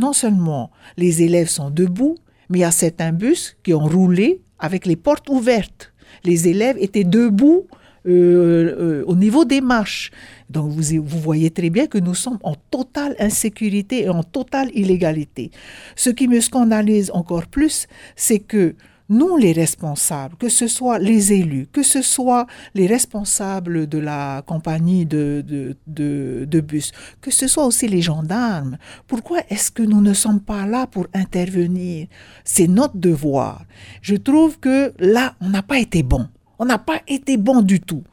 non seulement les élèves sont debout, mais il y a certains bus qui ont roulé avec les portes ouvertes. Les élèves étaient debout au niveau des marches. Donc vous voyez très bien que nous sommes en totale insécurité et en totale illégalité. Ce qui me scandalise encore plus, c'est que nous, les responsables, que ce soit les élus, que ce soit les responsables de la compagnie de bus, que ce soit aussi les gendarmes, pourquoi est-ce que nous ne sommes pas là pour intervenir? C'est notre devoir. Je trouve que là, on n'a pas été bon. On n'a pas été bon du tout.